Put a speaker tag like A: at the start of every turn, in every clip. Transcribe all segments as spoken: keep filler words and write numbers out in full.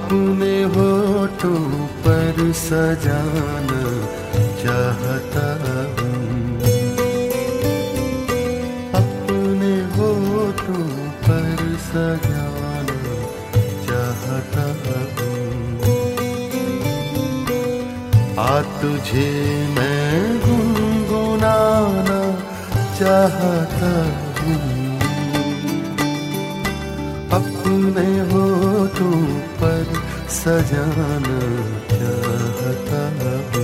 A: अपने होठों पर सजाना चाहता हूँ, अपने होठों पर सजाना चाहता हूँ। आ तुझे मैं गुनगुनाना चाहता हूँ, अपने होठों पर सजाना चाहता हूँ।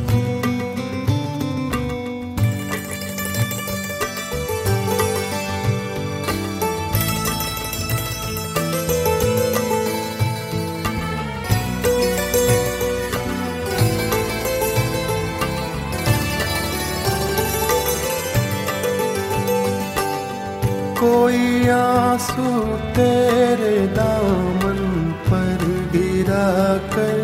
A: कोई आंसू तेरे दामन पर गिरा कर,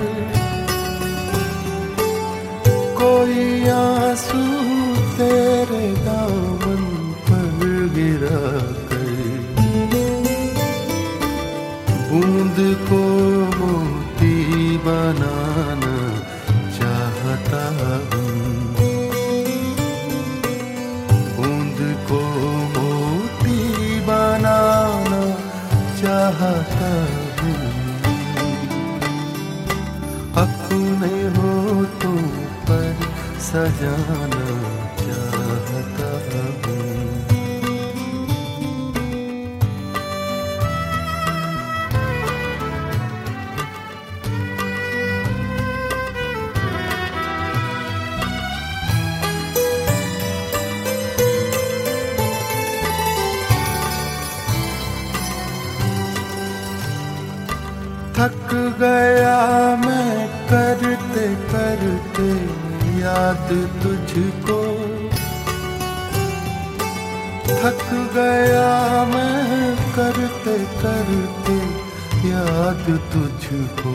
A: कोई आंसू तेरे दामन पर गिरा कर, बूंद को मोती बनाना चाहता हूँ, बूंद को बनाना चाहता हूँ, अपने होठों पर सजाना चाहता हूँ। थक गया मैं करते करते याद तुझको, थक गया मैं करते करते याद तुझको,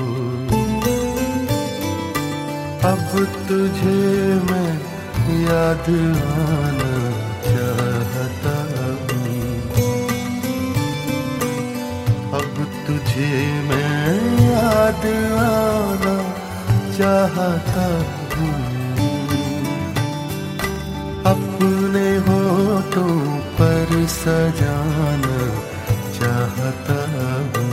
A: अब तुझे मैं याद आना चाहता हूँ, अब तुझे मैं याद आना चाहता हूँ, अपने होठों पर सजाना चाहता हूँ।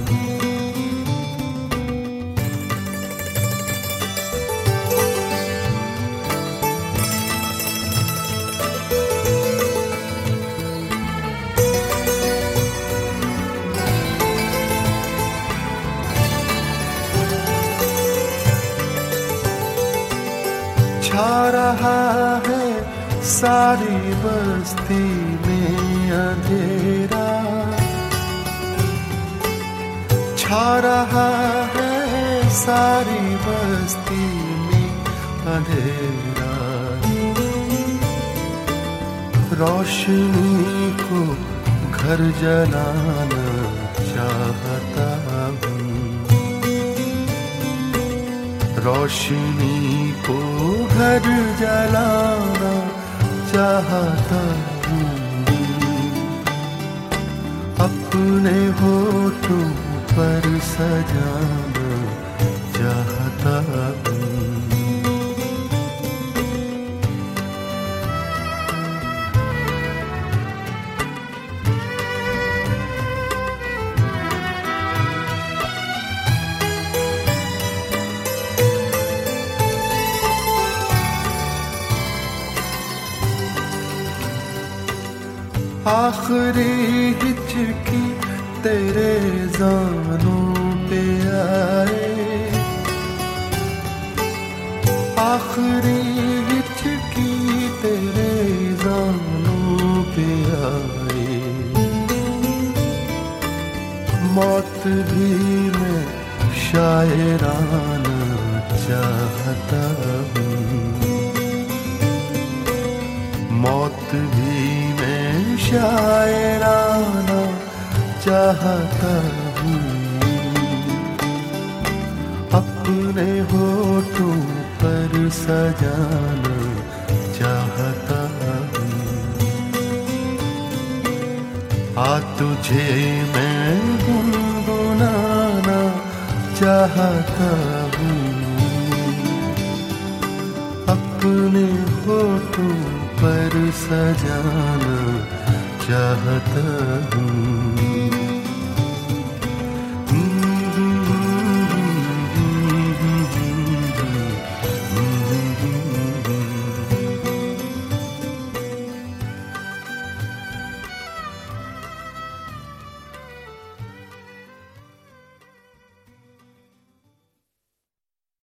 A: छा रहा है सारी बस्ती में अंधेरा, छा रहा है सारी बस्ती में अंधेरा, रोशनी को घर जलाना चाहता हूँ, रोशनी को घर जलाना चाहता हूँ, अपने होठों पर सजाना चाहता हूँ। आखिरी हिचकी तेरे ज़ानों पे आए, आखिरी हिचकी तेरे ज़ानों पे आए, मौत भी मैं शायराना चाहता हूँ, मौत भी मैं शायराना चाहता हूँ, अपने होठों पर सजाना चाहता हूँ। आ तुझे मैं गुनगुनाना चाहता हूँ। अपने होठों पर सजाना चाहता हूँ।